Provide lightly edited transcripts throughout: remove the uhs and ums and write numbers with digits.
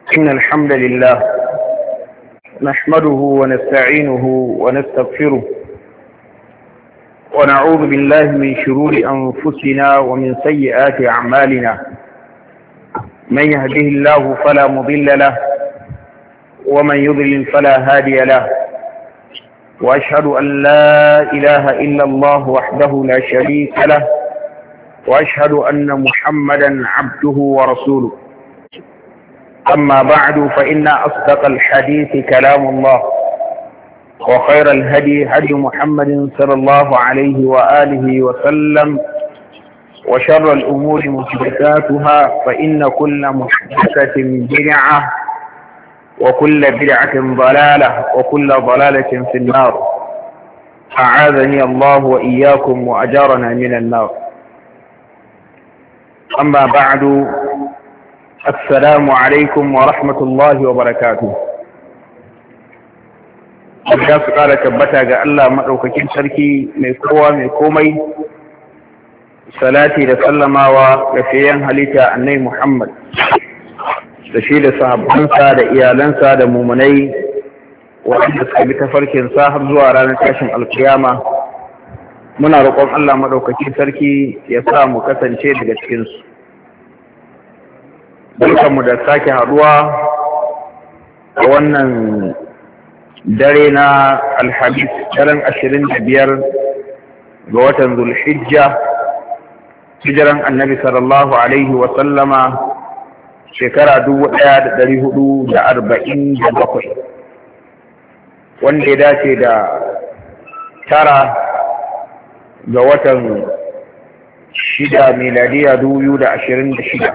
إن الحمد لله نحمده ونستعينه ونستغفره ونعوذ بالله من شرور أنفسنا ومن سيئات أعمالنا. من يهده الله فلا مضل له ومن يضلل فلا هادي له، وأشهد أن لا إله إلا الله وحده لا شريك له، وأشهد أن محمدا عبده ورسوله. أما بعد، فإن أصدق الحديث كلام الله، وخير الهدي هدي محمد صلى الله عليه وآله وسلم، وشر الأمور محدثاتها، فإن كل محدثة بدعة، وكل بدعة ضلالة، وكل ضلالة في النار. أعاذني الله وإياكم وأجارنا من النار. أما بعد، السلام عليكم ورحمة الله وبركاته. Ya su ƙara tabbata ga Allah maɗaukakin sarki mai kowa mai komai, salati da sallamawa ga fiyen halitta annai Muhammad da shi da sahabbansa da iyalansa da mumunai waɗanda suka bi tafarkinsa har zuwa ranar tashin alkiyama. Muna roƙon Allah maɗaukakin sarki ya sa mu kasance daga cikinsu. Barkanmu da sake haɗuwa a wannan dare na Alhamis, daren 25 ga watan Zulhijja, hijiran Annabi sallallahu alaihi wa sallama shekara 1447, wanda ya dace da 9 ga watan 6 miladiya 2026.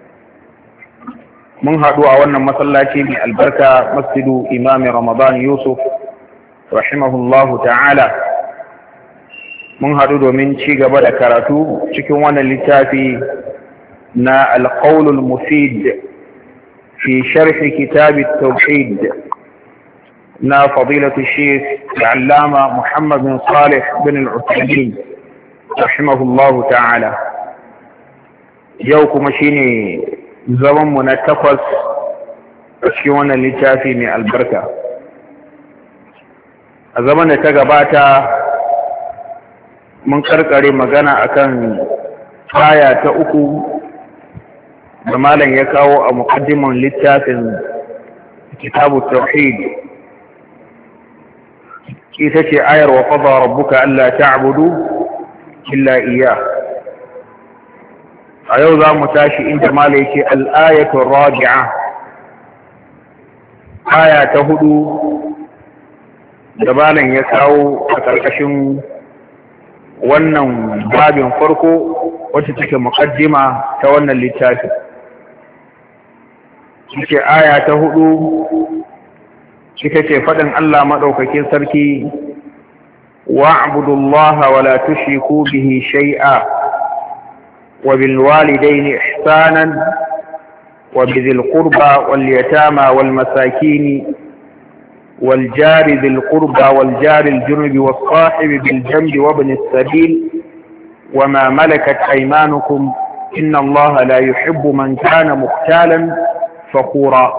Mun haɗu a wannan masallaci mai albarka, masjidu Imam Ramadan Yusuf rahimahullahu ta'ala. Mun haɗu domin ci gaba da karatu cikin wannan littafi na alƙaulul mufid fi sharhi kitab at-tauhid na fadilatu Sheikh al-Allama Muhammad bin Salih bin al-Uthaymin rahimahullahu ta'ala. Yau kuma shine zamanmu na 8 a cikin wannan littafi mai albarka. A zaman da ta gabata mun karkare magana akan aya ta 3 da malam ya kawo a muqaddiman littafin kitabu tauhid. Ita ce ayar wa qada rabbuka alla ta'budu illa iyyah. A yau za mu tashi inda mala yake al'ayatun rabi'a, aya ta 4 da malam ya kawo a ƙarƙashin wannan babin farko wacce take muƙaddima ta wannan littafi. Ita aya ta 4 ita ce faɗin Allah maɗaukakin sarki, wa'budullaha wa la tushriku bihi shay'a وبالوالدين إحسانا وبذي القربى واليتامى والمساكين والجار ذي القربى والجار الجنب والصاحب بالجنب وابن السبيل وما ملكت أيمانكم إن الله لا يحب من كان مختالا فخورا.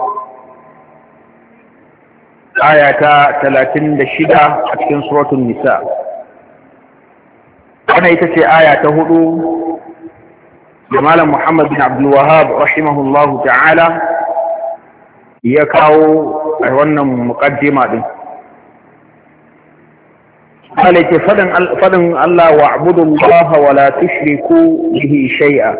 آية 36 في سورة النساء. أنا يتسي آية 4 da Malam Muhammad bin Abdul Wahhab rahimahullahu ta'ala ya kawo a wannan muqaddima din. Alake fadin Allah wa'budullaha wa la tushriku bihi shay'a.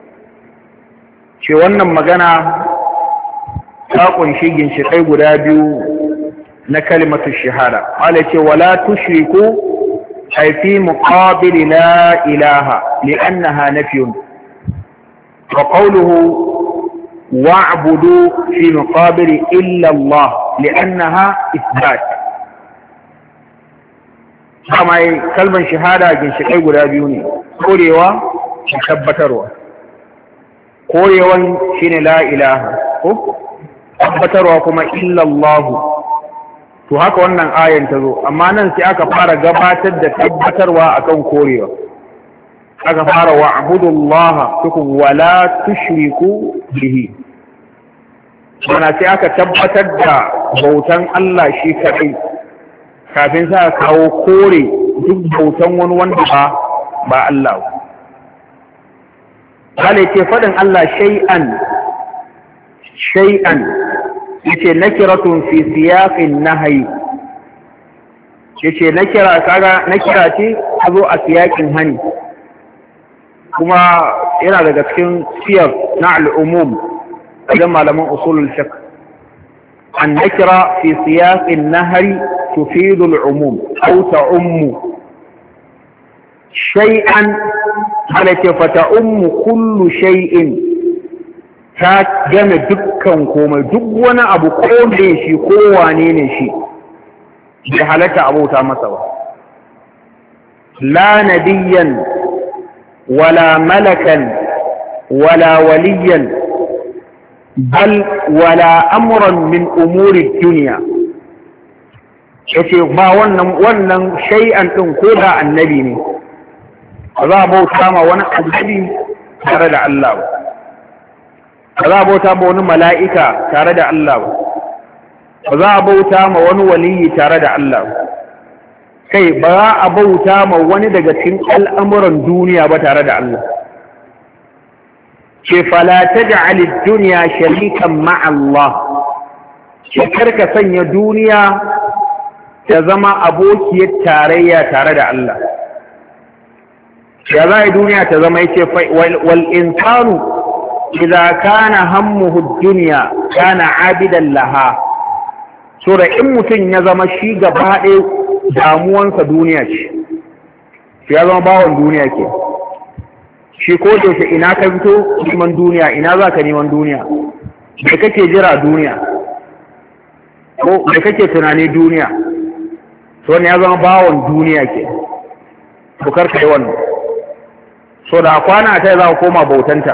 Ce wannan magana ta kunshi ginshiƙai guda biyu na kalimatu shahada. Alake wa la tushriku ay fi muqabil la ilaha li'annaha nafyun. وقوله واعبدوا في مقابل إلا الله لأنها إثبات. كما كلمة شهادة جنشقي قدابيوني قوليوا تثبتروا قوليوا شين لا إله تثبتروا كما إلا الله. to haka wannan ayan ta zo, amma nan sai aka fara gabatar da tabbatarwa akan korewa. aka fara wa'budullaha tukun wala tushriku bihi. mana sai aka tabbatar da bautan Allah shi kaɗai kafin sa kawo kore duk bautan wani wanda ba Allah kale ce faɗin Allah shay'an yace nakiratun fi siyaqin nahyi yace nakira ce a zo a siyaqin hani kuma yana daga cikin siyar na al'umum idan malaman usulul fiqh an nakira fi siyaqin nahyi tufidu al'umum aw ta'ummu shay'an halaka fa ta'ummu kullu shay'in ta game dukkan komai duk wani abu ko ne shi ko wane ne shi bai halatta abota masa ba la nabiyyan wala malakan wala waliyan bal wala amran min umuri dunya yace ba wannan shay'an din ko da annabi ne ba za a bauta ma wani annabi tare da Allah ba za a bauta ma wani mala'ika tare da Allah ba za a bauta ma wani waliyi tare da Allah kai ba za a bauta ma wani daga cikin al'amuran duniya ba tare da Allah ce fala taj'al ad-dunya sharikan ma'a Allah ce karka sanya duniya ta zama abokiyar tarayya tare da Allah ya za a duniya ta zama yace wal insanu idza kana hammuhu ad-dunya kana 'abidan laha sura in mutun ya zama shi gaba ɗaya damuwansa duniya ce ya zama bawon duniya ke shi ko da shi ina ka fito neman duniya ina za ka neman duniya da kake jira duniya ko da kake tunani duniya to ne ya zama bawon duniya ke to karka yi wannan so da kwana ta za ka koma bautanta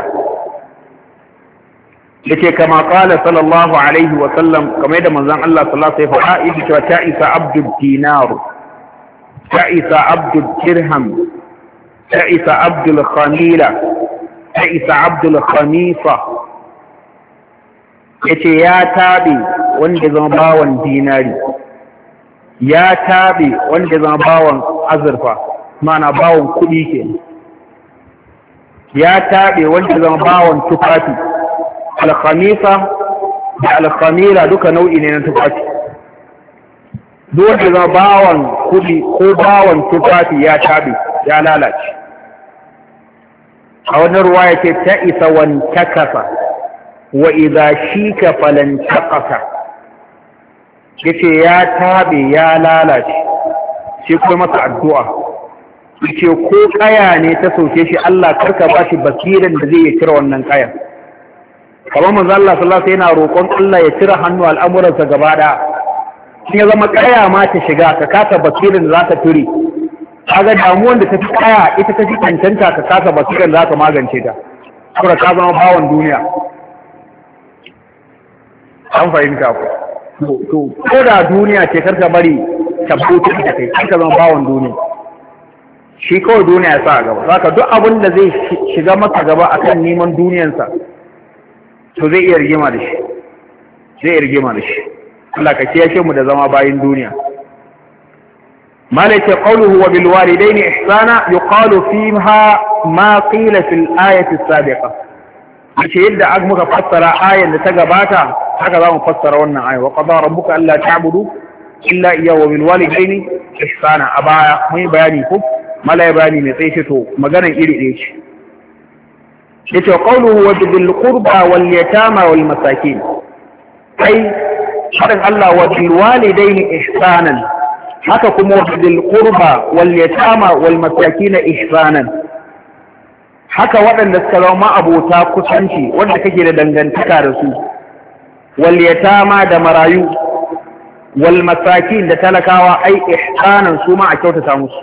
yake kama qala sallallahu alaihi wa sallam kamar da manzon Allah sallallahu alaihi wa sallam ya faɗa ta isa abdul dinar ta isa abdul dirham ta isa abdul khamila ta isa abdul khamisa yace ya tabe wanda zama bawan dinari ya tabe wanda zama bawan azurfa mana bawan kuɗi ke ya tabe wanda zama bawan tufafi alkhamisa da alkhamila duka nau'i ne na tufafi duk wanda zama bawan kuɗi ko bawan tufafi ya tabe ya lalace a wannan ruwa yake ta isa wantakasa wa idza shika falan taqasa yace ya tabe ya lalace shi kuma masa addu'a yace ko kaya ne ta soke shi Allah karka bashi basiran da zai kira wannan kayan kamar manzo Allah sallallahu alaihi wasallam yana roƙon Allah ya cire hannu al'amuransa gaba da shi ya zama kaya ma ta shiga ka kasa basiran da zaka ture kaga damuwan da tafi kaya ita ta fi cancanta ka kasa basiran da zaka magance ta saboda ka zama bawon duniya an fahimta ku to ko da duniya ce karka bari ta buta da kai ka zama bawon duniya shi kawai duniya ya sa a gaba zaka duk abin da zai shiga maka gaba akan neman duniyansa to zai iya rigima da shi Allah ka kiyashe mu da zama bayin duniya malaka qawluhu wa bil walidayni ihsana yuqalu fiha ma qila fil ayati as-sabiqa yace yadda aka muka fassara ayan da ta gabata haka zamu fassara wannan aya wa qadara rabbuka alla ta'budu illa iyyahu wa bil walidayni ihsana abaya mun bayani ko malai bayani mai tsaye to maganan iri ɗaya ce yace qawluhu wa bil qurba wal yatama wal masakin ai hadan Allah wa bil walidaini ihsanan haka kuma wa bil qurba wal yatama wal masakin ihsanan haka waɗanda suka zama abota kusanci wanda kake da dangantaka da su wal yatama da marayu wal masakin da talakawa ai ihsanan su ma a kyautata musu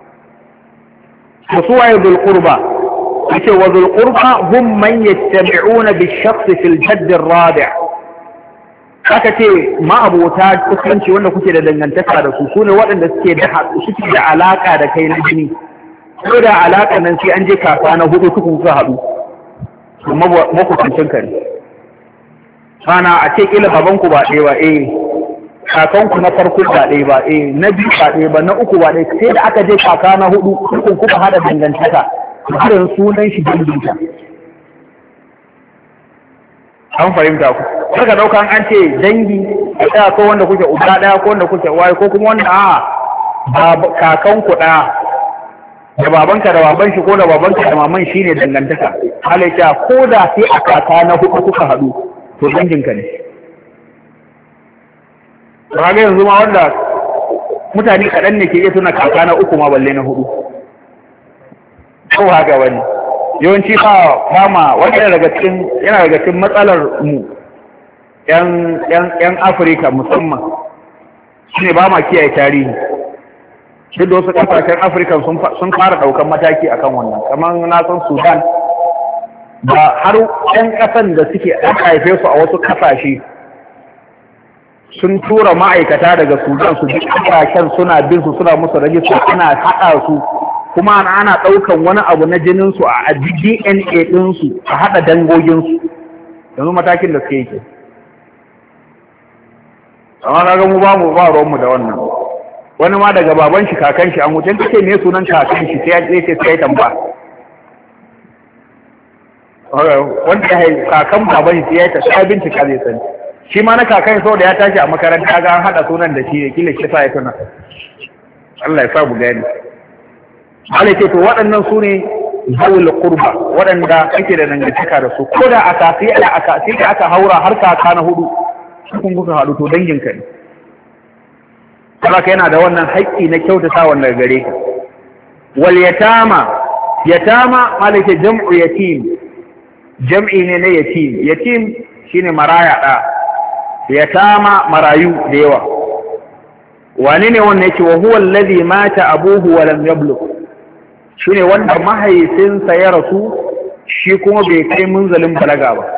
su waye bil qurba yace wa dhul qurba hum man yattabi'una bi shakhs fil jadd ar-rabi' haka ce ma abota kusanci wanda kuke da dangantaka da su sune waɗanda suke da alaka da kai na jini ko da alaka nan sai an je kafa na hudu tukun su haɗu kuma makusancin ka ne Sana a ce kila babanku ba ɗaya ba kakanku na farko ba ɗaya ba na biyu ba ɗaya ba na uku ba ɗaya sai da aka je kaka na hudu kun kuka hada dangantaka har sunan shi danginta. An fahimta ku saka daukan an ce dangi a tsaya ko wanda kuke uba ɗaya ko wanda kuke waye ko kuma wanda kakanku ɗaya da babanka da baban shi ko da babanka da maman shi ne dangantaka. Halaita ko da sai a kaka na hudu kuka haɗu to danginka ne. Ba ga yanzu ma wanda mutane kaɗan ne ke iya tuna kaka na uku ma balle na hudu. Ko haka wani. Yawanci fama wanda yana daga cikin matsalar mu ‘yan Afirka musamman shi ne ba ma kiyaye tarihi. Duk da wasu ƙasashen Afirka sun fara ɗaukan mataki akan wannan, kamar na san Sudan, ba har ‘yan ƙasan da suke aka haife su a wasu ƙasashe sun tura ma'aikata daga Sudan su duk ƙasashen suna bin su suna musu rajista ana haɗa su kuma ana ɗaukan wani abu na jininsu a DNA ɗinsu a haɗa dangoginsu yanzu matakin da suke yake. Amma na ga mu ba ruwanmu da wannan. Wani ma daga baban shi kakan shi an wuce kake ne sunan kakan shi sai ya ce sai tamba. Wanda ya haifi kakan baban shi ya ta sai bincika zai sani. Shi ma na kakan sau da ya tashi a makaranta ga an haɗa sunan da shi ne kila shi sa ya tuna. Allah ya sa mu gani. Allah ce to waɗannan su ne zawul qurba waɗanda ake da dangantaka da su ko da sai da aka haura har kaka na hudu kun kuka haɗu to danginka ne. Saboda yana da wannan haƙƙi na kyautata wannan gare ka. Wal yatama malaka jam'u yatim, jam'i ne na yatim. Yatim shine maraya da, yatama marayu da yawa. Wane ne wannan yake wa huwa alladhi mata abuhu wa lam yablugh, shine wanda mahaifinsa ya rasu shi kuma bai kai munzalin balaga ba.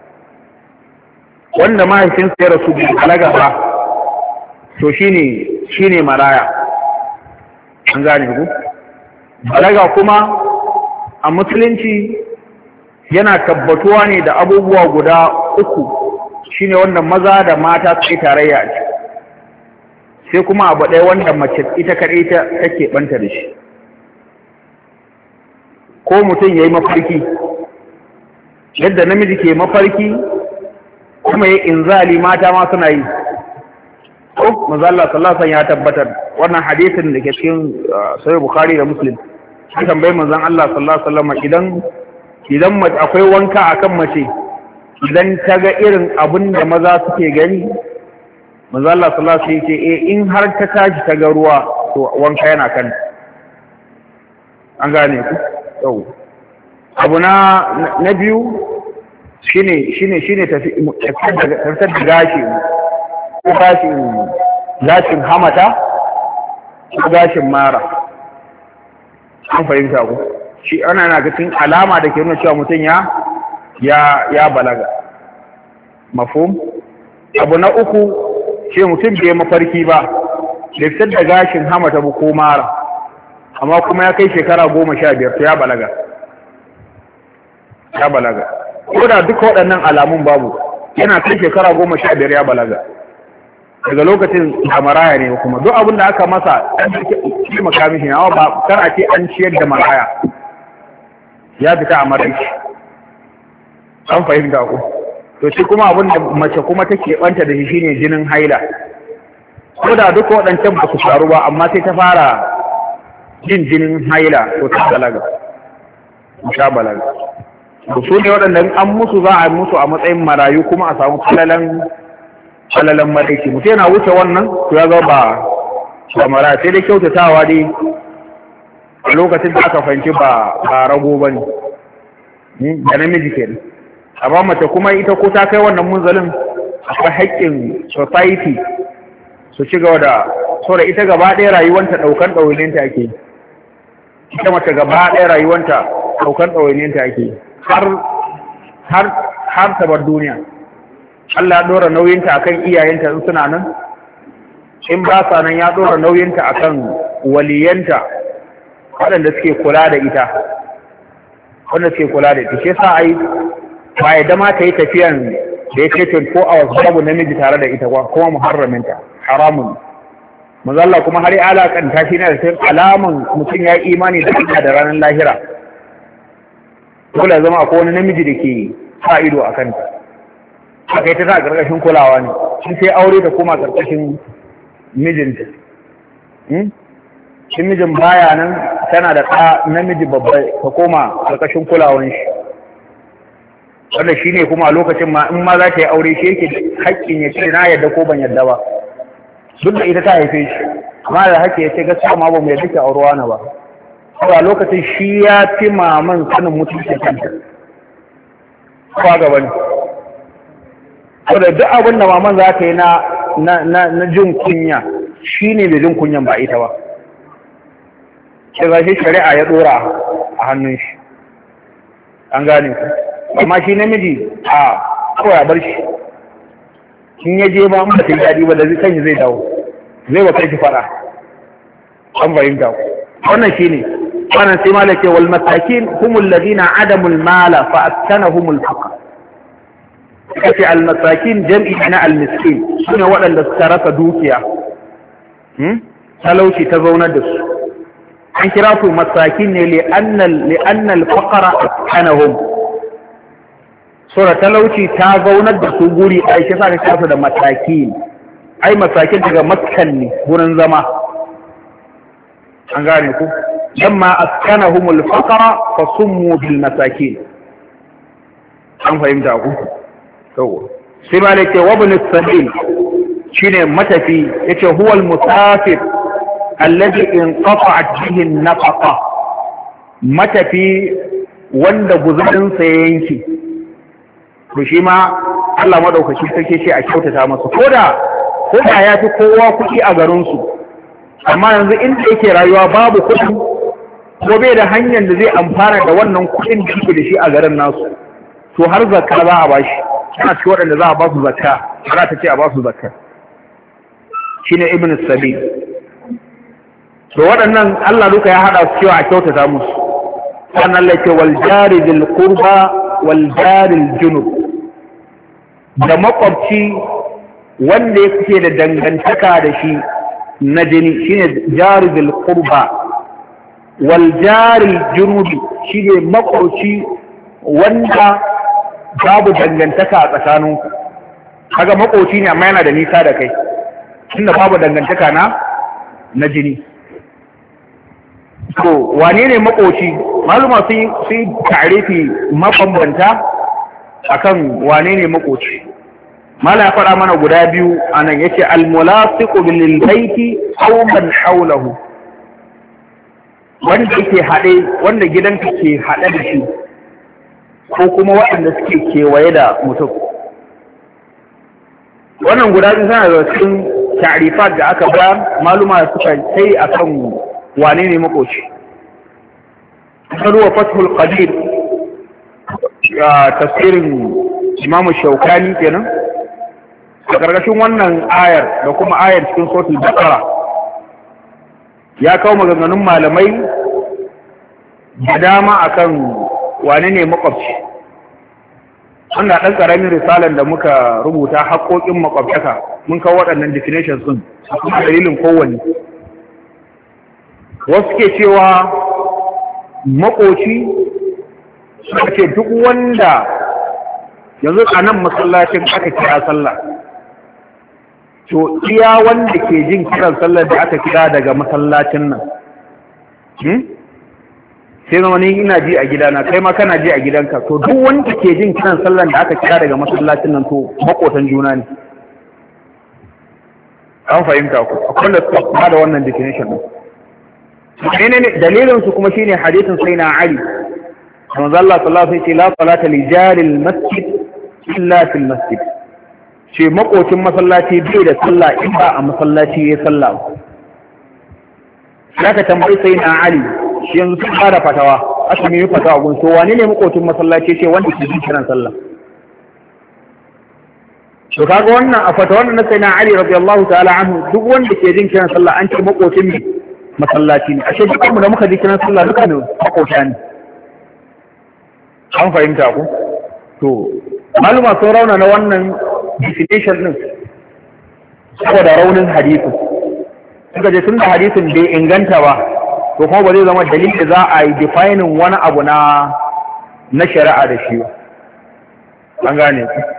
Wanda mahaifinsa ya rasu bai balaga ba to shine maraya. An gane ku? Balaga kuma a musulunci yana tabbatuwa ne da abubuwa guda uku, shine wanda maza da mata su yi tarayya a ciki, sai kuma abu ɗaya wanda mace ita kaɗai take ɓanta da shi. Ko mutum ya yi mafarki yadda namiji ke mafarki kuma ya inzali mata ma suna yi. Ko manzo Allah sallallahu alaihi wasallam ya tabbatar wannan hadisin da ke cikin sahih Bukhari da Muslim. Shi tambayi manzon Allah sallallahu alaihi wasallam idan akwai wanka akan mace idan ta ga irin abin da maza suke gani, manzo Allah sallallahu alaihi wasallam ya ce in har ta tashi ta ga ruwa to wanka yana kan. An gane ku? Yau. Abu na biyu shine tafiyar da gashi ko gashin hamata ko gashin mara. An fahimta ku? Shi ana na cikin alama da ke nuna cewa mutum ya balaga. Mafhum? Abu na uku shi mutum bai mafarki ba, da fitar da gashin hamata ba ko mara, amma kuma ya kai shekara 15 to ya balaga. Ya balaga. Ko da duka waɗannan alamun babu, yana kai shekara 15 ya balaga. Daga lokacin da maraya ne kuma duk abin da aka masa an ci makamishi na ba kar a ce an ciyar da maraya. Ya fita a maraici. An fahimta ku. To shi kuma abin da mace kuma take banta da shi shine jinin haila. Ko da duka waɗancan ba su faru ba amma sai ta fara jinin haila to ta balaga. Ta balaga. To su ne waɗanda an musu za a musu a matsayin marayu kuma a samu falalan maraici. Mutum yana wuce wannan to ya zo ba maraya sai dai kyautatawa dai a lokacin da aka fahimci ba rago ba ne da namiji ke ne. Amma mace kuma ita ko ta kai wannan munzalin akwai haƙƙin society su ci gaba da so da ita gaba ɗaya rayuwanta ɗaukan ɗawainiyanta ake. Ita mace gaba ɗaya rayuwanta ɗaukan ɗawainiyanta ake har ta bar duniya. Allah ya ɗora nauyinta akan iyayenta in suna nan, in ba sa nan ya ɗora nauyinta akan waliyanta waɗanda suke kula da ita, wanda suke kula da ita. Shi yasa ai ba ya dama ta yi tafiyan da ya ce 24 hours babu namiji tare da ita kuma muharraminta haramun. Mazalla kuma har ya alakanta shi ne da sai alaman mutum ya imani da Allah da ranar lahira. Dole zama akwai wani namiji da ke sa ido a kanta. Haka ita ta ƙarƙashin kulawa ne, shi sai aure ta koma ƙarƙashin mijinta. Shi mijin baya nan tana da ɗa namiji babba ta koma ƙarƙashin kulawan shi. Wanda shi ne kuma a lokacin ma in ma za ta yi aure shi yake haƙƙin ya ce na yadda ko ban yadda ba. Duk da ita ta haife shi, amma da haƙƙi ya ce gaskiya ma ba mu yadda ke aurewa na ba. A lokacin shi ya fi maman sanin mutuncin kanta. Kowa gaba ne. Saboda duk abin da maman za ta yi na jin kunya shi ne da jin kunyan ba ita ba. Shi za shi shari'a ya ɗora a hannun shi. An gane ku. Amma shi namiji a kawai a bar shi. In ya je ba mu da daɗi ba da zai kanyi zai dawo. Zai ba kai shi faɗa. An fahimta ku. Wannan shi ne. Wannan sai malake wal masakin humul ladina adamul mala fa askanahumul faqr. Kace al masakin jam'i na al miskin sune waɗanda suka rasa dukiya. Talauci ta zaunar da su. An kira su masakin ne li anna al faqra askanahum. Sura talauci ta zaunar da su guri ai sai ka kira su da masakin. Ai masakin daga makkan ne gurin zama. An gane ku. لما أسكنهم الفقر فصموا بالمساكين أم فهمت أقول سمالك وابن السبيل شنو متفي هو المسافر الذي انقطعت به النفقة متفي وند غزلن سينكي بشيما Allah madaukaki take shi a kyautata masa koda ya fi kowa kuɗi a garin su amma yanzu inda yake rayuwa babu kuɗi ko bai da hanyar da zai amfana da wannan kuɗin da yake da shi a garin nasu to har zakka za a bashi ana ci waɗanda za a ba su zakka za ta ce a ba su zakka shine ibn sabil to waɗannan Allah duka ya hada su cewa a kyautata musu sannan Allah ce wal jari bil qurba wal jari al junub da makwabci wanda yake da dangantaka da shi na jini shine jari bil qurba waljaril junubi shi ne makwauci wanda babu dangantaka a tsakaninku kaga makwauci ne amma yana da nisa da kai tunda babu dangantaka na jini to wane ne makwauci maluma sun yi tarifi mabambanta akan wane ne makwauci mala ya faɗa mana guda biyu anan yace al-mulasiqu bil baiti aw man hawlahu wanda yake haɗe wanda gidanka ke haɗe da shi ko kuma waɗanda suke kewaye da mutum wannan guda biyu suna da cikin ta'rifat da aka ba maluma suka sai akan wane ne makoci karuwa fathul qadir tafsirin imamu shaukani kenan a ƙarƙashin wannan ayar da kuma ayar cikin suratul baqara ya kawo maganganun malamai da dama akan wane ne makwabci wanda ɗan ƙaramin risalar da muka rubuta haƙoƙin makwabtaka mun kawo waɗannan definitions ɗin a kuma dalilin kowanne wasu ke cewa makoci suka ce duk wanda yanzu a nan masallacin aka kira sallah to iya wanda ke jin kiran sallar da aka kira daga masallacin nan sai zama ni ina ji a gidana kai ma kana ji a gidanka to duk wanda ke jin kiran sallar da aka kira daga masallacin nan to makotan juna ne an fahimta ku akwai da suka kuma da wannan definition din ne dalilin su kuma shine hadisin sai na Ali manzo Allah sallallahu alaihi wasallam la salata li jaril masjid illa fil masjid ce makocin masallaci bai da sallah in ba a masallaci ya sallah za ka tambayi sai na Ali shi yanzu sun fara fatawa aka yi fatawa gun so wani ne makocin masallaci ce wanda ke jin kiran sallah to kaga wannan a fatawa na sai na Ali radiyallahu ta'ala anhu duk wanda ke jin kiran sallah an ce makocin masallaci ne ashe dukkan mu da muka ji kiran sallah duka ne makota ne an fahimta ku to maluma sun rauna na wannan definition din saboda raunin hadisin suka je tun da hadisin bai inganta ba to kuma ba zai zama dalilin da za a yi defining wani abu na shari'a da shi ba an gane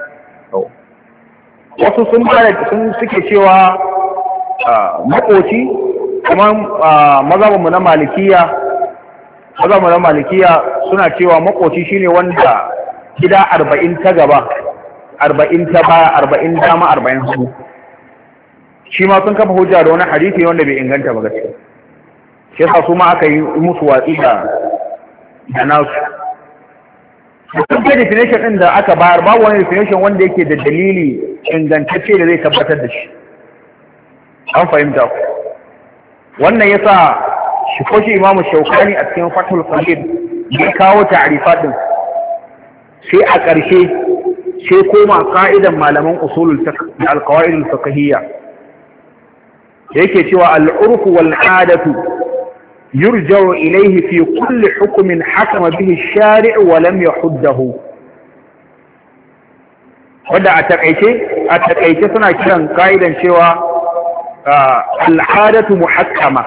wasu sun suke cewa makoci kuma mazhabinmu na malikiya suna cewa makoci shine wanda gida 40 ta gaba 40 ta baya 40 dama 40 hagu shi ma sun kafa hujja da wani hadisi wanda bai inganta ba gaskiya shi yasa su ma aka yi musu watsi da nasu sun ke definition ɗin da aka bayar babu wani definition wanda yake da dalili ingantacce da zai tabbatar da shi an fahimta ku wannan yasa shi ko shi imamu shaukani a cikin fathul qadir ya kawo ta'rifat din sai a ƙarshe sai koma ka'idan malaman usulul fiqh da alqawaid al-fiqhiyya yake cewa al-urf wal 'adatu yurja'u ilayhi fi kulli hukmin hakama bihi ash-shari' wa lam yahuddahu wanda a takaice suna kiran ka'idan cewa al-'adatu muhakkama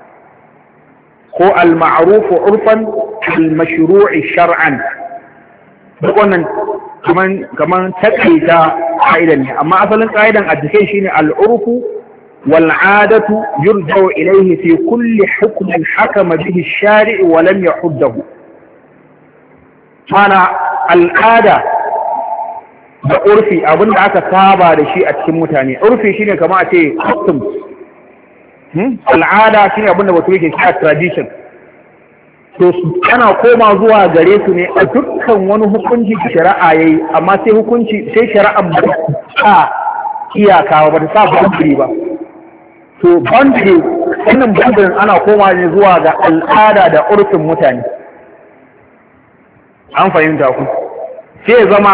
ko al-ma'ruf 'urfan al-mashru' shar'an duk wannan kaman takaita ka'idan ne amma asalin ka'idan addisai shine al-urfu wal 'adatu yurja'u ilayhi fi kulli hukmin hakama bihi ash-shari' wa lam yahuddahu mana al'ada da urfi abinda aka saba da shi a cikin mutane urfi shine kamar a ce customs al'ada shine abinda wato yake shi tradition to ana koma zuwa gare su ne a dukkan wani hukunci da shari'a yayi amma sai shari'a ba ta iyaka ba ta sa boundary ba to boundary wannan boundary ana koma ne zuwa ga al'ada da urfin mutane an fahimta ku sai zama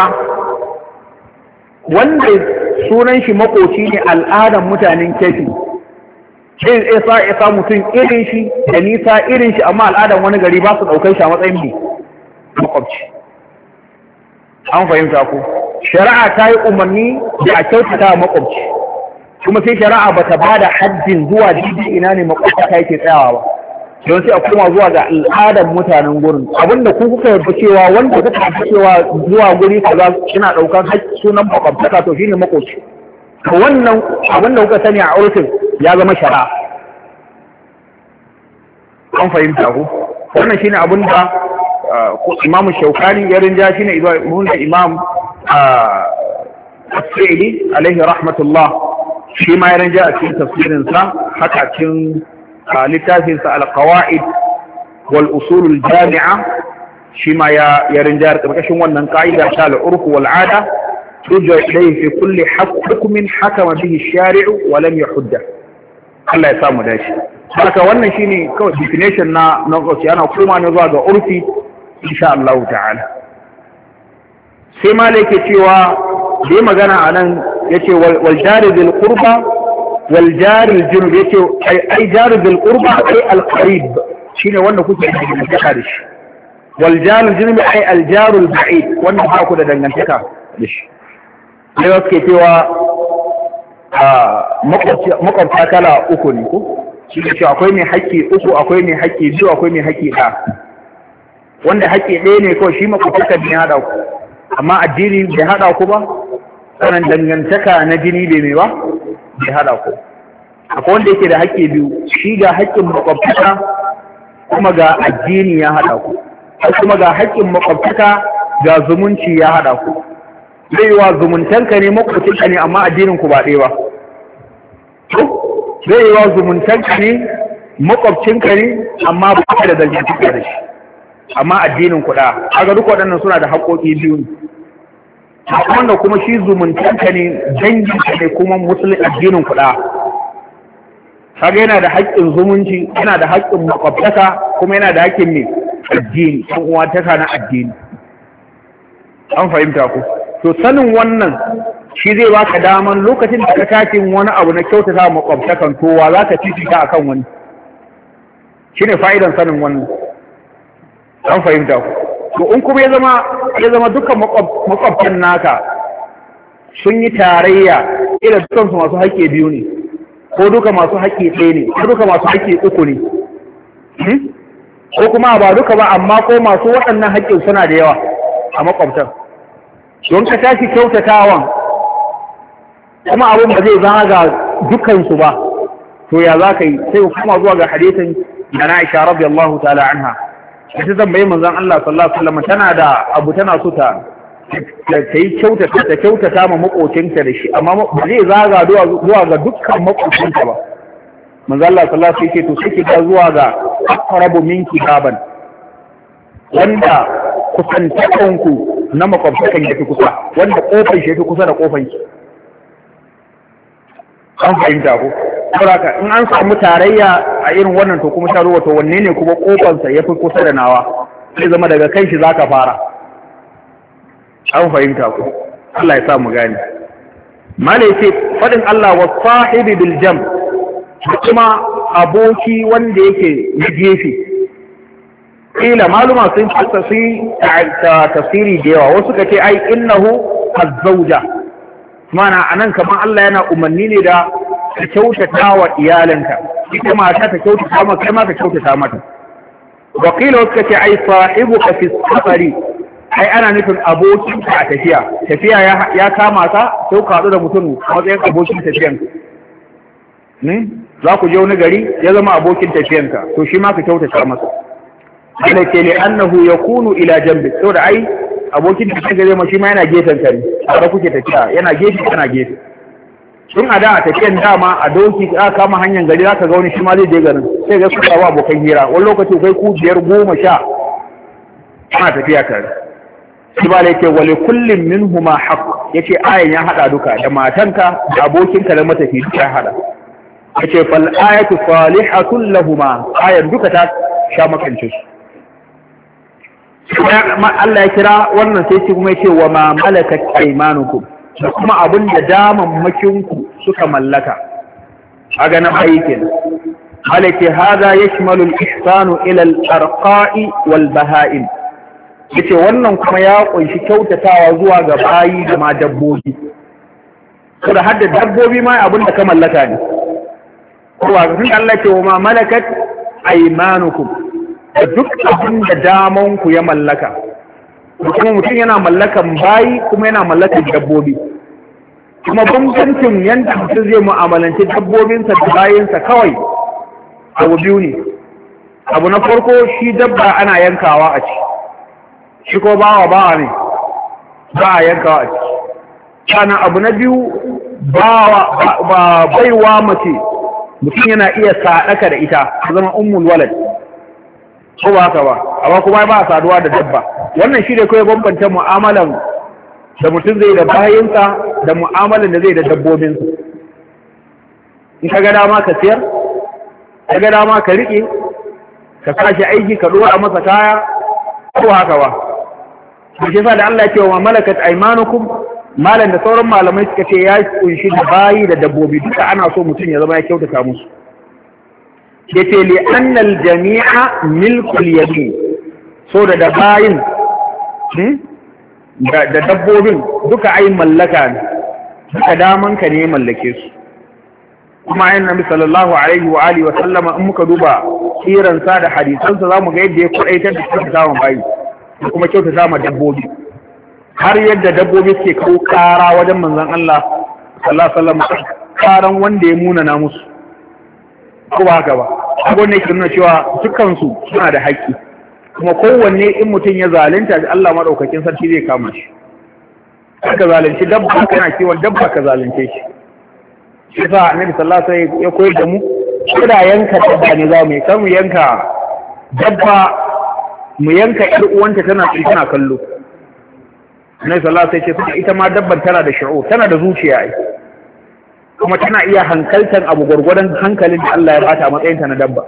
wanda sunan shi makoci ne al'adan mutanen kefi sai ya sa mutum irin shi da nisa irin shi amma al'adan wani gari ba su ɗaukar shi a matsayin mai makwabci an fahimta ku shari'a ta yi umarni da a kyautata wa makwabci kuma sai shari'a ba ta ba da haddin zuwa jiji ina ne makwabta yake tsayawa ba don sai a koma zuwa ga al'adan mutanen gurin abinda ku kuka yarda cewa wanda kuka yarda cewa zuwa guri kaza kina ɗaukar sunan makwabtaka to shine makwabci to wannan abinda kuka sani a urfin ya zama shari'a an fahimta ku wannan shine abin da Imam Shaukani ya rinja shine ibn Imam As-Sa'idi alaihi rahmatullah shi ma ya rinja a cikin tafsirin sa haka cikin littafin sa Al-Qawaid wal Usul al-Jami'a shi ma ya rinja karkashin wannan ka'ida ta al-urf wal 'ada ترجع إليه في كل حكم حكم به الشارع ولم يحده Allah ya samu dashi haka wannan shine kawai definition na lokaci ana koma ne zuwa ga urfi insha Allah ta'ala sai malai yake cewa dai magana anan yace wal jari bil qurba wal jari al junub yace ai jari bil qurba ai al qarib shine wanda kuke da dangantaka da shi wal jari al junub ai al jaru al ba'id wanda ba ku da dangantaka da shi sai suke cewa makwabta kala uku ne ko shi ne cewa akwai mai haƙƙi uku akwai mai haƙƙi biyu akwai mai haƙƙi ɗaya wanda haƙƙi ɗaya ne kawai shi makwabtaka ne haɗa ku amma addini bai haɗa ku ba sannan dangantaka na jini bai mai ba bai haɗa ku akwai wanda yake da haƙƙi biyu shi ga haƙƙin makwabtaka kuma ga addini ya haɗa ku kuma ga haƙƙin makwabtaka ga zumunci ya haɗa ku zai yi wa zumuntanka ne makwabcinka ne amma addinin ku ba ɗaya ba zai yi wa zumuntanka ne makwabcinka ne amma ba ka da dangantaka da shi amma addinin ku ɗaya kaga duk waɗannan suna da haƙoƙi biyu ne wanda kuma shi zumuntanka ne danginka ne kuma musulun addinin ku ɗaya kaga yana da haƙƙin zumunci yana da haƙƙin makwabtaka kuma yana da haƙƙin ne addini ɗan uwantaka na addini an fahimta ku to sanin wannan shi zai baka daman lokacin da ka tashi wani abu na kyautata makwabtakan kowa za ka fifita akan wani shine fa'idan sanin wannan an fahimta ku to in kuma ya zama ya zama dukkan makwabtan naka sun yi tarayya ila dukansu masu haƙƙi biyu ne ko duka masu haƙƙi ɗaya ne ko duka masu haƙƙi uku ne ko kuma ba duka ba amma ko masu waɗannan haƙƙin suna da yawa a makwabtan don ka tashi kyautatawan kuma abin ba zai zaga dukansu ba to ya za ka yi sai kuma zuwa ga hadisin da na Aisha radiyallahu ta'ala anha ita zan bai manzon Allah sallallahu alaihi wasallam tana da abu tana so ta yi kyautata ma makocinta da shi amma ba zai zaga zuwa ga dukkan makocinta ba manzon Allah sallallahu alaihi wasallam to suke da zuwa ga aqrabu minki baban wanda kusantakanku na makwabtakan yafi kusa wanda kofar shi yafi kusa da kofanki an fahimta ko saboda in an samu tarayya a irin wannan to kuma taruwa to wanne ne kuma kofansa yafi kusa da nawa sai zama daga kai shi zaka fara an fahimta ko Allah ya sa mu gane malai ce fadin Allah wa sahibi bil jam kuma aboki wanda yake na gefe kila maluma sun tafsiri da yawa wasu ka ce ai innahu az-zawja mana anan kaman Allah yana umarni ne da ka kyautata wa iyalanka ita mata ta kyautata maka kai ma ka kyautata mata wakila wasu kace ai sahibuka fi safari ai ana nufin abokin ka a tafiya ya kama ka sai ka haɗu da mutum a matsayin abokin tafiyan za ku je wani gari ya zama abokin tafiyanka to shi ma ka kyautata masa Allah ce li annahu yakunu ila jambi saboda ai abokin tafiyan ka zai ma shi ma yana gefen ka ne a kuke tafiya yana gefe kana gefe tun a da a tafiyan dama a doki aka kama hanyar gari zaka ga wani shi ma zai je garin sai ga su kawo abokan hira wani lokaci kai ku 5, 10 ana tafiya tare shi ba yake wali kullum minhuma haqq yace ayan ya hada duka da matanka da abokinka da matafi duka ya hada yace fal ayatu salihatun lahumu ayan duka ta sha makance su Allah ya kira wannan sai kuma yace wa ma malakat aymanukum da kuma abin da damammakinku suka mallaka a ganin aikin malake haza ya shimalul ihsanu ilal arqa'i wal baha'im yace wannan kuma ya kunshi kyautatawa zuwa ga bayi da ma dabbobi saboda har da dabbobi ma abin da ka mallaka ne kowa sun Allah ce wa ma malakat aymanukum da duk abin da damanku ya mallaka kuma mutum yana mallakan bayi kuma yana mallakan dabbobi kuma bambancin yadda mutum zai mu'amalanci dabbobinsa da bayinsa kawai abu biyu ne abu na farko shi dabba ana yankawa a ci shi ko bawa ne ba a yankawa a ci sannan abu na biyu ba baiwa mace mutum yana iya sadaka da ita ta zama ummul walad ko ba haka ba amma kuma ba a saduwa da dabba wannan shi ne kawai bambanta mu'amalan da mutum zai da bayinsa da mu'amalan da zai da dabbobinsa in ka ga dama ka siyar ka ga dama ka riƙe ka sashi aiki ka ɗora masa kaya ko haka ba shi yasa da Allah ya ce wa malakat aymanukum malan da sauran malamai suka ce ya kunshi da bayi da dabbobi duka ana so mutum ya zama ya kyautata musu yace li annal jami'a milkul yamin so da bayin da dabbobin duka ai mallaka ne duka daman ka ne mallake su kuma ayin nabi sallallahu alaihi wa alihi wa sallama in muka duba kiran sa da hadisan sa zamu ga yadda ya kudaitar da kyautata ma bayi da kuma kyautata ma dabbobi har yadda dabbobi suke kawo kara wajen manzon Allah sallallahu alaihi wa sallam karan wanda ya munana musu ko ba haka ba abin da yake nuna cewa dukansu suna da haƙƙi kuma kowanne in mutum ya zalunta da Allah maɗaukakin sarki zai kama shi ka zalunci dabba kana kiwon dabba ka zalunce shi shi sa annabi sallallahu alaihi wasallam ya koyar da mu kada yanka dabba ne za mu yi kan mu yanka dabba mu yanka ƴar uwanta tana kallo annabi sallallahu alaihi wasallam ya ce ita ma dabban tana da shu'ur tana da zuciya ai kuma tana iya hankaltan abu gwargwadon hankalin da Allah ya bata a matsayinta na dabba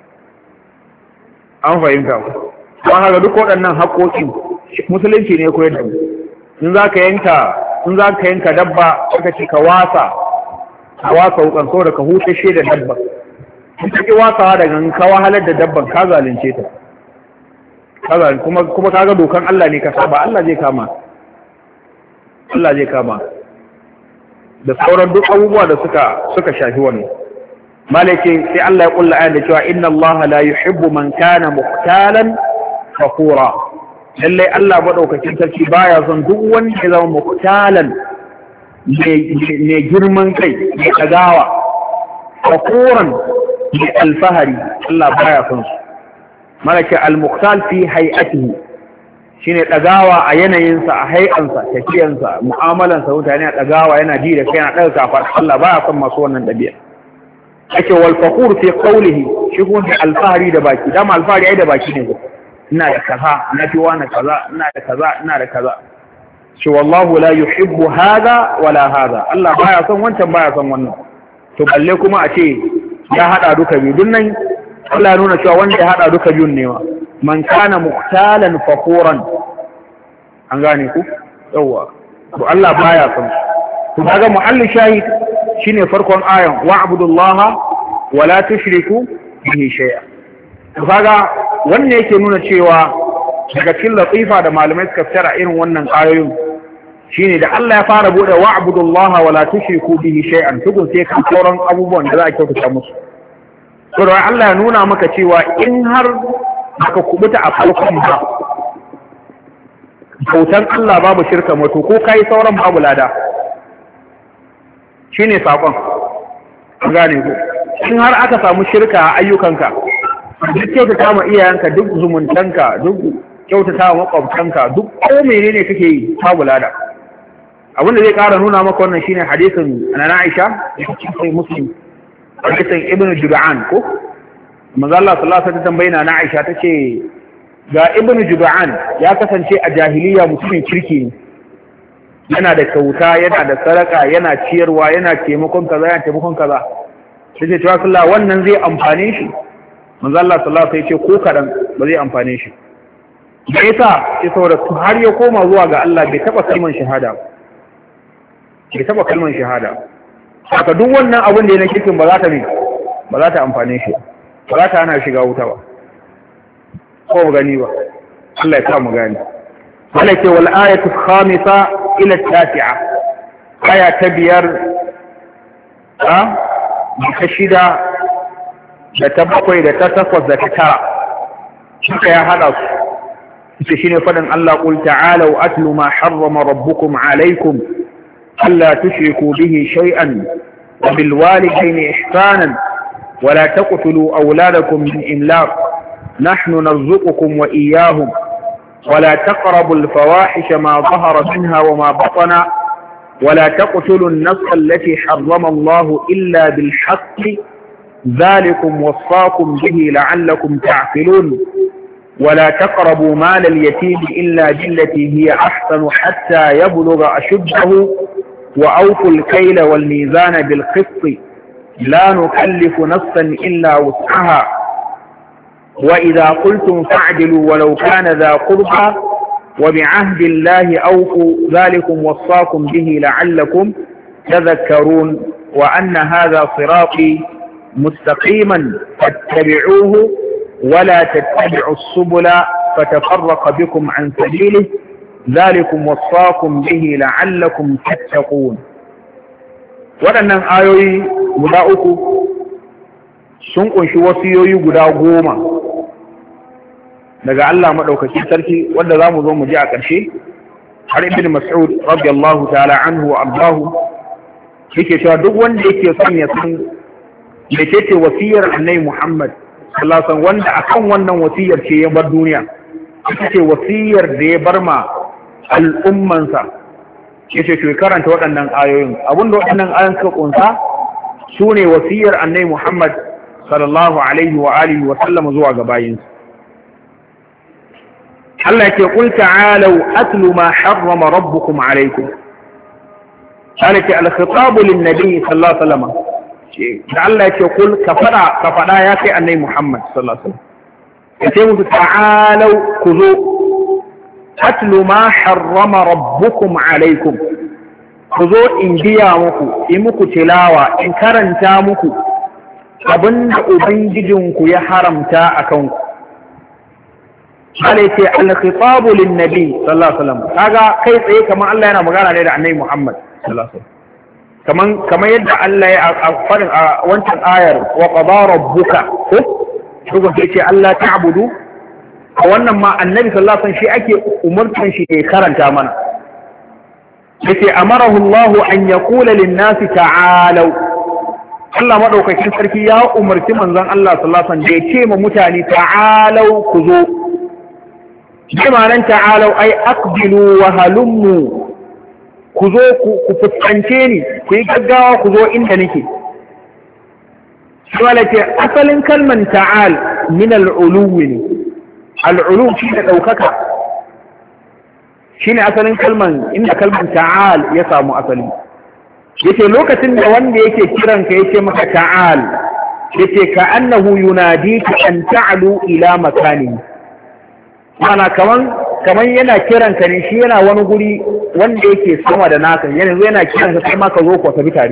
an fahimta ku don haka duk waɗannan haƙoƙi musulunci ne koyar da mu in za ka yanka dabba aka ce ka wasa wukan so da ka hutashe da dabba in ka ƙi wasawa daga ka wahalar da dabban ka zalunce ta kaga kuma kaga dokan Allah ne ka saba, Allah zai kama da sauran duk abubuwa da suka shafi wannan. malaki sai Allah ya kulla ayat da cewa inna Allah la yuhibbu man kana mukhtalan fakhura. lalle Allah madaukakin sarki baya son duk wanda ya zama mukhtalan mai girman kai, mai tagawa, fakhuran mai alfahari. Allah baya son su. malaki al-mukhtal fi hay'atihi shine dagawa a yanayinsa, a hai'ansa, tafiyansa, mu'amalansa, mutane a dagawa yana ji da kai, yana daga kafa. Allah baya son masu wannan dabi'a. ake wal fakhur fi qawlihi, shi kuma alfahari da baki. dama alfahari ai da baki ne. ina da kaza, na fi wani kaza, ina da kaza. shi wallahu la yuhibbu hadha wala hadha. Allah baya son wancan, baya son wannan. to balle kuma a ce ya hada duka biyu. dun nan Allah ya nuna cewa wanda ya hada duka biyun ne ma. man kana muqtalan fakhuran, an gane ku yawa. to Allah baya son. to kaga muhalli shahid shine farkon ayan wa'budullaha wa la tushriku bihi shay'a. to kaga wannan yake nuna cewa daga cikin latifa da malamai suka fitar irin wannan ayoyin shine da Allah ya fara bude wa'budullaha wa la tushriku bihi shay'an, tukun sai kan sauran abubuwan da za a kyautata musu. to da Allah ya nuna maka cewa in har aka kubuta a farkon ba bautan Allah babu shirka mato ko kai sauran babu lada. shi ne saƙon gane ku. in har aka samu shirka a ayyukanka, duk kyautata ma iyayenka, duk zumuntanka, duk kyautata ma makwabtanka, duk ko menene kake yi babu lada. abin da zai ƙara nuna maka wannan shine hadisin na Aisha cikin Muslim, hadisin Ibn Jud'an ko manzo Allah sallallahu alaihi wasallam tambayina na Aisha tace ga Ibn Jud'an ya kasance a jahiliya mutumin kirki ne, yana da kyauta, yana da sadaka, yana ciyarwa, yana taimakon kaza, yana taimakon kaza. sai ce Allah wannan zai amfane shi. manzo Allah sallallahu alaihi wasallam ya ce ko kadan ba zai amfane shi. da yasa sai saboda har ya koma zuwa ga Allah bai taba kalman shahada haka duk wannan abin da yana kirkin ba za ta amfane shi, ba za ta hana shiga wuta ba ko mu gani ba. Allah ya sa mu gani. malaka wal ayatu khamisa ila tasi'a, aya ta biyar ta shida da ta bakwai da ta takwas da ta tara suka ya hada su. shine fadin Allah qul ta'alu atlu ma harrama rabbukum alaykum alla tushriku bihi shay'an wa bil walidayni ihsanan wa la taqtulu awladakum min imlaq nahnu narzuqukum wa iyyahum ولا تقربوا الفواحش ما ظهر منها وما بطن ولا تقتلوا النفس التي حرم الله إلا بالحق ذلكم وصاكم به لعلكم تعقلون ولا تقربوا مال اليتيم إلا بالتي هي أحسن حتى يبلغ أشده وأوفوا الكيل والميزان بالقسط لا نكلف نفسا إلا وسعها وإذا قلتم فاعدلوا ولو كان ذا قربى وبعهد الله أوفوا ذلكم وصاكم به لعلكم تذكرون وأن هذا صراطي مستقيما فاتبعوه ولا تتبعوا السبل فتفرق بكم عن سبيله ذلكم وصاكم به لعلكم تتقون. waɗannan ayoyi guda uku sun ƙunshi wasiyoyi guda 10 daga Allah maɗaukakin sarki wanda za mu zo mu ji a ƙarshe. har ibn Mas'ud radiyallahu ta'ala anhu wa ardahu yake cewa duk wanda yake son ya san me ce wasiyar Annabi Muhammad sallallahu alaihi wasallam, wanda akan wannan wasiyar ce ya bar duniya, ita ce wasiyar da ya bar ma al'ummansa, yace to karanta waɗannan ayoyin. Abinda waɗannan ayoyin suka kunsa sune wasiyar Annabi Muhammad sallallahu alaihi wa alihi wa sallam zuwa ga bayinsa. Allah yake qul ta'alu atlu ma harrama rabbukum alaykum. Alaka al-khitab lin-nabi sallallahu alaihi wasallam. Da Allah yake qul ka fada ya kai Annabi Muhammad sallallahu alaihi wasallam. Yace musu ta'alu kuzu atlu ma harrama rabbukum alaykum. Kuzo in biya muku, in muku tilawa, in karanta muku abinda ubangijinku ya haramta akan ku. Allah ya ce al-khitabu lin-nabi sallallahu alaihi wasallam kaga kai tsaye kamar Allah yana magana ne da Annabi Muhammad sallallahu alaihi wasallam kamar yadda Allah ya faɗin a wancan ayar wa qada rabbuka ko ce Allah ta'budu a wannan ma Annabi sallallahu alaihi wasallam shi ake umurtan shi ya karanta mana yace amarahu Allah an yaqula lin-nasi ta'alu Allah madaukakin sarki ya umarci manzon Allah sallallahu alaihi wasallam da ya ce ma mutane ta'alu ku zo jimanan ta'alau ai aqbilu wa halummu ku zo ku fuskance ni ku yi gaggawa ku zo inda nake shi wala ce asalin kalman ta'al min al'uluwi ne al'uluw shi da ɗaukaka shi ne asalin kalman inda kalman ta'al ya samu asali yace lokacin da wanda yake kiranka yace maka ta'al yace ka annahu yunadika an ta'lu ila makani mana kaman yana kiran ka ne shi yana wani guri wanda yake sama da naka yanzu yana kiran ka kai ma ka zo ku tafi tare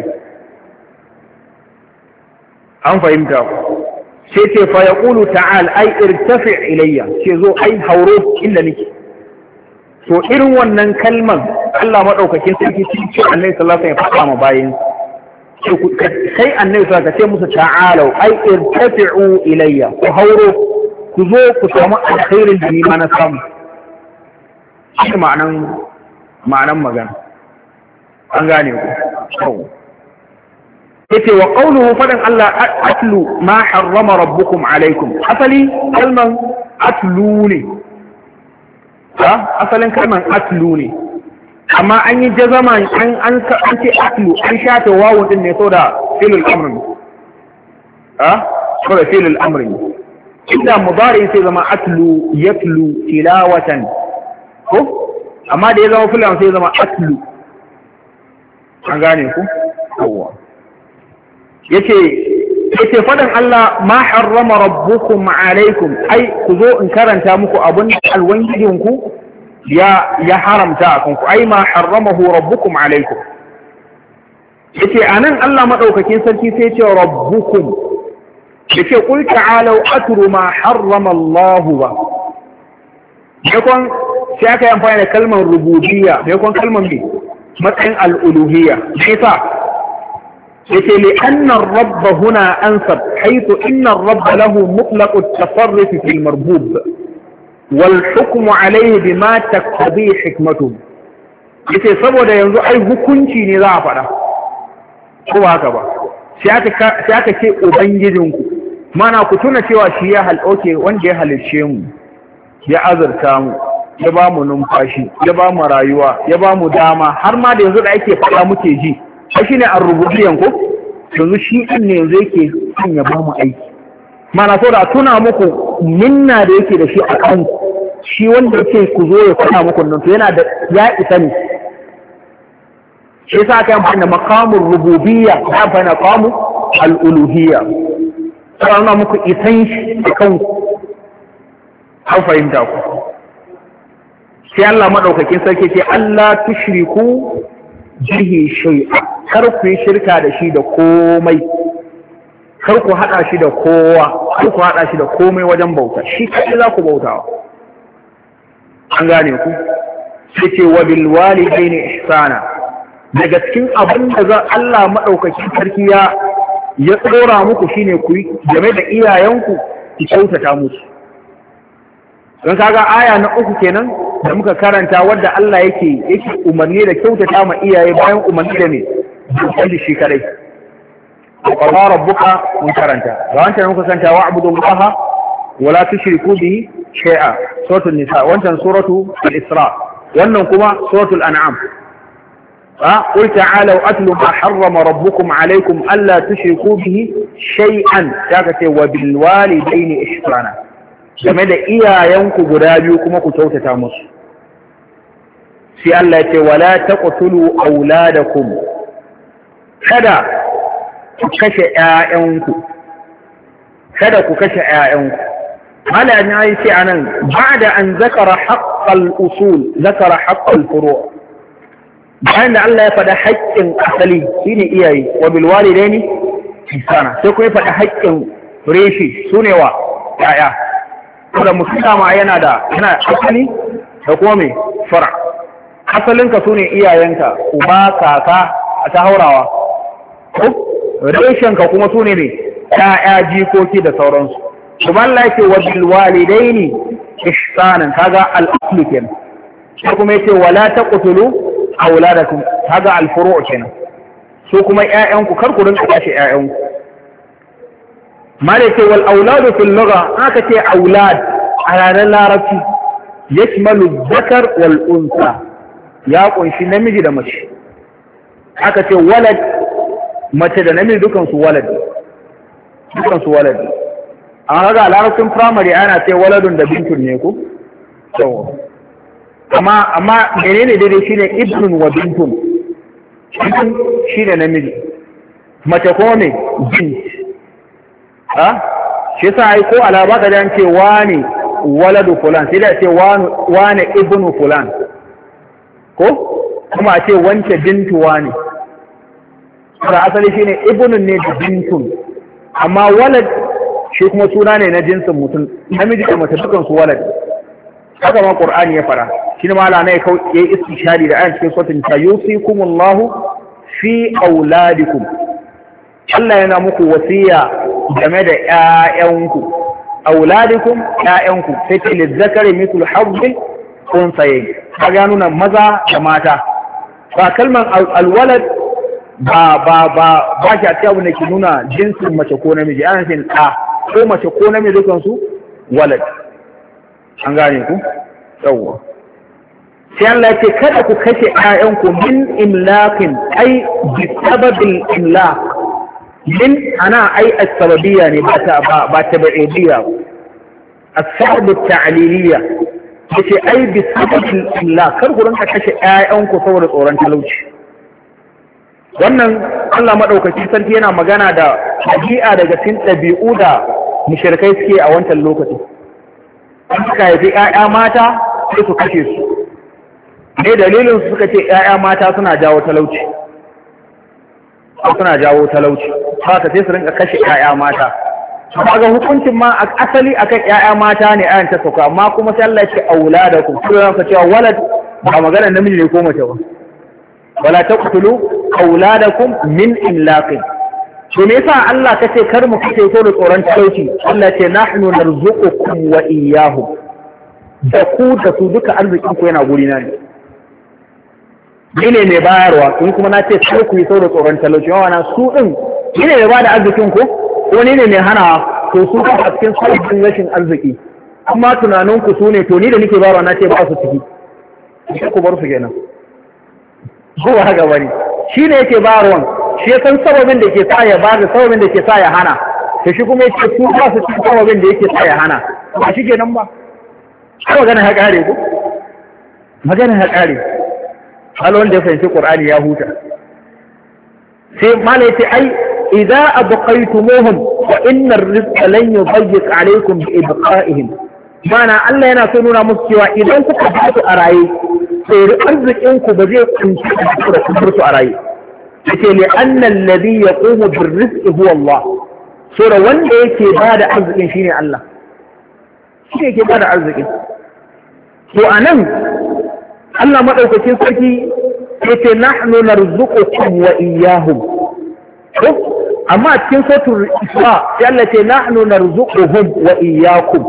an fahimta sai ce fa yaqulu ta'al ai irtafi ilayya ce zo ai hauro inda nake to irin wannan kalman Allah madaukakin sarki ce Annabi sallallahu alaihi wasallam ya faɗa ma bayin sai Annabi sallallahu alaihi wasallam ya ce musu ta'alu ai irtafi'u ilayya ku hauro ku zo ku samu alkhairin da ni ma na samu shi ma'anan magana an gane ku yace wa qawluhu fadan Allah atlu ma harrama rabbukum alaikum asali kalman atlu ne asalin kalman atlu ne amma an yi jazama an ce atlu an shafe wawun din ne saboda filul amr saboda filul amr inda mudari sai zama atlu yatlu tilawatan ko amma da ya zama filan sai zama atlu an gane ku yawa yace fadan Allah ma harrama rabbukum alaikum ai ku zo in karanta muku abin da alwangijinku ya haramta akan ku ai ma harramahu rabbukum alaikum yace anan Allah madaukakin sarki sai ya ce rabbukum yace qul ta'alu atru ma harrama Allah ba yakon sai aka yi amfani da kalmar rububiyya yakon kalmar bi matsayin al-uluhiyya sai yace li anna ar-rabb huna ansab haythu inna ar-rabb lahu mutlaq at-tasarruf fi al-marbub wal hukmu alayhi bima taqtadi hikmatuhu yace saboda yanzu ai hukunci ne za a faɗa ko ba haka ba sai aka ce ubangijinku mana ku tuna cewa shi ya halauke wanda ya halicce mu ya azurta mu ya ba mu numfashi ya ba mu rayuwa ya ba mu dama har ma da yanzu da ake faɗa muke ji shi ne ar-rububiyyan ko yanzu shi din ne yanzu yake son ya ba mu aiki mana so da tuna muku minna da yake da shi a kanku shi wanda yake ku zo ya faɗa muku nan to yana da ya isa ne shi yasa aka yi amfani da maqamur rububiyya ya amfani da maqamul al-uluhiyya sai ana muku isan shi a kanku an fahimta ku sai Allah madaukakin sarki ce Allah tushriku bihi shay'a kar ku yi shirka da shi da komai kar ku hada shi da kowa kar ku hada shi da komai wajen bauta shi kai za ku bautawa an gane ku sai ce wa bil walidaini ihsana daga cikin abin da za Allah madaukakin sarki ya tsora muku shine ku yi game da iyayenku ku kyautata musu don kaga aya na uku kenan da muka karanta wadda Allah yake umarni da kyautata ma iyaye bayan umarni da ne da shi kadai qala rabbuka mun karanta ga wancan muka karanta wa'budu allaha wa la tushriku bihi shay'a suratul nisa wancan suratu al-isra wannan kuma suratul an'am قل تعالوا أتلوا ما حرم ربكم عليكم ألا تشركوا به شيئا تاكتي وبالوالدين إحسانا game da iyayenku guda biyu kuma ku kyautata musu sai Allah ya ce wala taqtulu auladakum kada ku kashe ƴaƴanku malamin ya ce anan ba'da an zakara haqqal usul zakara haqqal furu' bayan da Allah ya faɗa haƙƙin asali shine iyaye wa bil walidaini ihsana sai kuma ya faɗa haƙƙin reshi sune wa ƴaƴa da mutum dama yana asali da kuma mai fara. Asalinka su ne iyayenka, uba, kaka, a ta haurawa. Reshenka kuma su ne mai ‘ya'ya, jikoki da sauransu. Kuma Allah yake wa bilwalidaini ihsanan, kaga al-aslu kenan. Sai kuma yake wala taqtulu auladakum, kaga al-furu' kenan. Su kuma ‘ya'yanku kar ku rinka kashe ‘ya'yanku. Malaka wal auladu fil lugha, aka ce aulad a ranar larabci yashmalu dhakar wal unsa, ya kunshi namiji da mace. Aka ce walad, mace da namiji dukansu walad. An ga larabcin firamare ana ce waladun da bintun ne ku? Amma menene daidai shine ibnun wa bintun. Ibn shine namiji, mace kuma ne bint. Shi sa ai ko alaba ka dan ce wani waladu fulan, sai da ce wani ibnu fulan. Ko kuma a ce wance bintu wani. Da asali shine ibnun ne da bintun. Amma walad shi kuma suna ne na jinsin mutum, namiji da mace dukan su walad. Haka ma Qur'ani ya fara. Shi ne malana ya yi istishari da ayan cikin suratul ta yusikumullahu fi auladikum. Allah yana muku wasiya game da ƴaƴanku. Auladikum ƴaƴanku sai ce lizzakari mithlu hazzil unsayayn. Kaga nuna maza da mata. Ba kalmar alwalad ba shi a cikin abin da ke nuna jinsin mace ko namiji, ana nufin ɗa ko mace ko namiji dukansu walad. An gane ku? Yawwa. Sai Allah ce kada ku kashe ƴaƴanku min imlaqin, ai bi sababil imlaq. Min ana ai as-sababiyya ne ba tabi'iyya. As-sabab at-ta'liliyya. Yace ai bi sababil imlaq, kar ku rinka kashe ƴaƴanku saboda tsoron talauci. Wannan Allah maɗaukaki sarki yana magana da ɗabi'a daga cikin ɗabi'u da mushrikai suke a wancan lokaci. An suka haifi ‘ya'ya mata sai su kashe su. Ne dalilin su suka ce ‘ya'ya mata suna jawo talauci. Haka sai su rinka kashe ‘ya'ya mata. Kaga hukuncin ma asali akan ‘ya'ya mata ne ayan ta sauka, amma kuma sai Allah ya ce auladakum. Sai ka cewa walad ba magana namiji ne ko mace ba. Wala taqtulu auladakum min imlaqin. To me yasa Allah kace kar mu kace so da tsoron talauci? Allah ce nahnu narzuqukum wa iyyahum. Da ku da su duka arzikin ku yana guri na ne. Ni ne mai bayarwa, kun kuma na ce kar ku yi so da tsoron talauci. Wannan su din ni ne mai bada arzikin ku ko ni ne mai hanawa? To su ka cikin sabbin rashin arziki. Amma tunanin ku su ne to ni da nake bayarwa na ce ba su ciki. Sai ku bar su kenan. Ko haka bane. Shi ne yake bayarwan, shi ya san sababin da ke sa ya ba da sababin da ke sa ya hana, da shi kuma yake su ba su cikin sababin da yake sa ya hana. Ba shi kenan ba. Har magana ya kare ku? Magana ya kare. Hal wanda ya fahimci Qur'ani ya huta. Sai malai ce ai idza abqaytumuhum wa inna ar-rizqa lan yudayyiq alaykum bi ibqa'ihim. Mana Allah yana so nuna musu cewa idan kuka ba su a raye, sai arzikinku ba zai kunshi da kuma su a raye. Yake ne annal ladhi yaqumu bir-rizqi huwa Allah. So da wanda yake ba da arzikin shine Allah. Shi yake ba da arzikin. To anan Allah madaukakin sarki yake nahnu narzuqukum wa iyyahum. Amma cikin suratul Isra sai Allah ce nahnu narzuquhum wa iyyakum.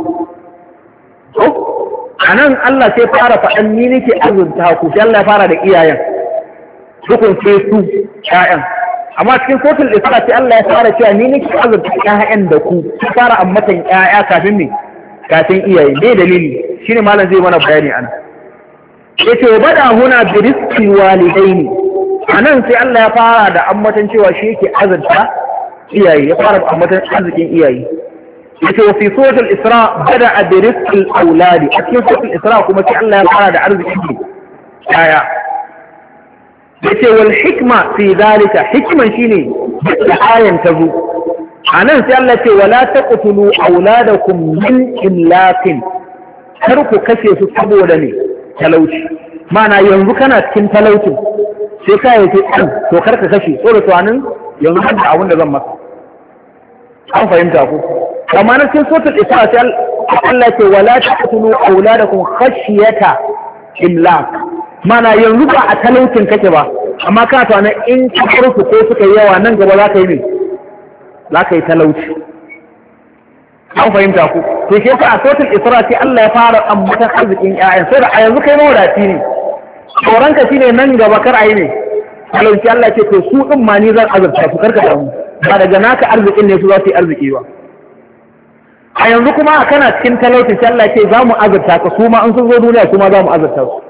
A nan Allah sai fara faɗan ni nake azurta ku, sai Allah ya fara da iyayen, dukun sai su ƴaƴan. Amma cikin suratul Isra sai Allah ya fara cewa ni nake azurta ƴaƴan da ku, sai fara ammatan ƴaƴa kafin iyaye. Me dalili? Shine malam zai mana bayani anan. Yace wa bada huna bi rizqi walidaini. Anan sai Allah ya fara da ammatan cewa shi yake azurta iyaye, ya fara ammatan arzikin iyaye. yace wa fi suratul isra bada bi rizqil auladi, a cikin suratul isra kuma sai Allah ya fara da arziki aya. Yace wal hikma fi dalika, hikman shine da ayan ta zo anan sai Allah ce wala taqtulu auladakum min imlaqin, kar ku kashe su saboda ne talauci. Mana yanzu kana cikin talaucin sai ka yi to kar ka kashe saboda tunanin yanzu da abin da zan maka. An fahimta ku? Amma na cikin suratul Isra sai Allah ce wala taqtulu auladakum khashyata imlak, mana yanzu ba a talaucin kake ba, amma ka tana in ka farko ko suka yi yawa nan gaba za ka yi ne, za ka yi talauci. An fahimta ku, to shi yasa a sautin Isra sai Allah ya fara ambatan arzikin ƴaƴan, sai da a yanzu kai mawadaci ne, tsoronka shine nan gaba kar a yi ne talauci. Allah ce to su ɗin ma ni zan azurta su, karka damu, ba daga naka arzikin ne su za su yi arziki ba. A yanzu kuma kana cikin talauci sai Allah ce za mu azurta ka, su ma an sun zo duniya su ma za mu azurta su.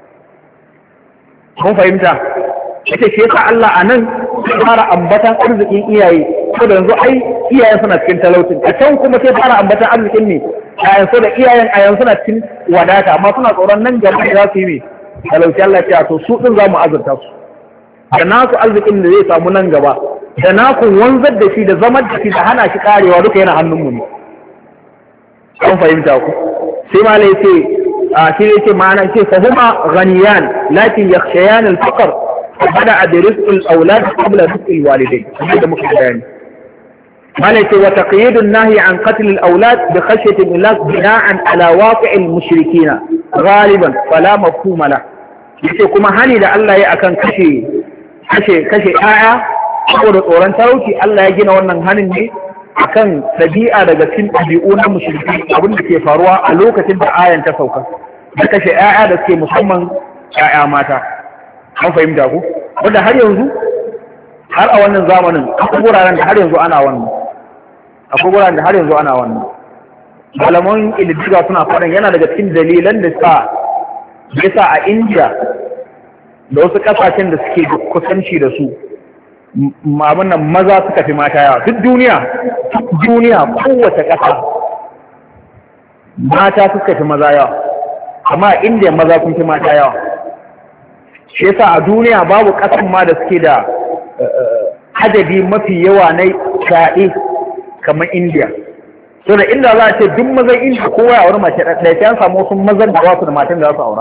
Kun fahimta? Ita shi yasa Allah a nan sai fara ambatan arzikin iyaye, ko da yanzu ai iyayen suna cikin talaucin, a can kuma sai fara ambatan arzikin ne a yanzu da iyayen a yanzu suna cikin wadata, amma suna tsoron nan gaba za su yi ne talauci. Allah ce to su ɗin za mu azurta su, da naku arzikin da zai samu nan gaba, da naku wanzar da shi da zamar da shi da hana shi karewa duka yana hannunmu ne. An fahimta ku, sai ma lai ce shi ne ce ma'ana ce fahuma ghaniyan lakin yakhshayan al-faqr bada bi rizqil awlad qabla rizqil walidain, da muka bayani. malai ce wa taqyidun nahi an qatl al-awlad bi khashyati al-imlak bina'an ala waqi' al-mushrikeen ghaliban fala mafhuma la. Yace kuma hani da Allah ya akan kashe ƴaƴa saboda tsoron talauci, Allah ya gina wannan hanin ne akan ɗabi'a daga cikin ɗabi'u na mushriki, abin da ke faruwa a lokacin da ayan ta sauka, da kashe ƴaƴa da suke musamman ƴaƴa mata. An fahimta ku, wanda har yanzu har a wannan zamanin akwai wuraren da har yanzu ana wannan, akwai wuraren da har yanzu ana wannan. Malaman iliddiga suna faɗin yana daga cikin dalilan da yasa a India da wasu ƙasashen da suke kusanci da su nan maza suka fi mata yawa. Duk duniya kowace ƙasa mata suka fi maza yawa, amma a India maza sun fi mata yawa. Shi yasa a duniya babu ƙasan ma da suke da adadi mafi yawa na fyaɗe kamar India. So da inda za a ce duk mazan India kowa ya auri mace ɗaya, sai an samu wasu mazan da ba su da matan da za su aura.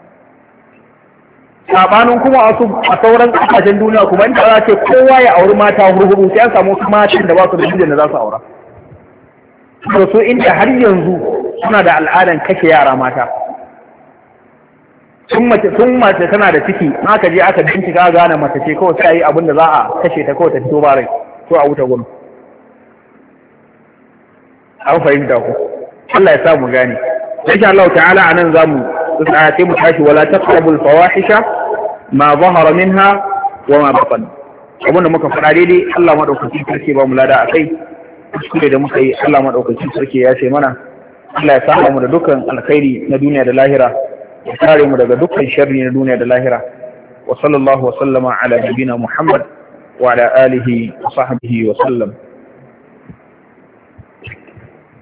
Sabanin kuma a sauran ƙasashen duniya kuma inda za a ce kowa ya auri mata hurhudu, sai an samu wasu matan da ba su da mijin da za su aura. So inda har yanzu suna da al'adan kashe yara mata. Tun mace tana da ciki, aka je aka bincika gane mace ce kawai sai yi abin da za a kashe ta kawai ta fito ba rai, ko a wuta gudu. An fahimta ku, Allah ya samu gane. Insha Allah ta'ala anan zamu sai mu tashi wala taqrabul fawahisha ma zahara minha wa ma batan. Abin da muka faɗa daidai Allah madaukakin sarki ba mu lada akai, kuskure da muka yi Allah madaukakin sarki ya ce mana. Allah ya saka mu da dukkan alkhairi na duniya da lahira, ya kare mu daga dukkan sharri na duniya da lahira. Wa sallallahu wa sallama ala nabina Muhammad wa ala alihi wa sahbihi wa sallam.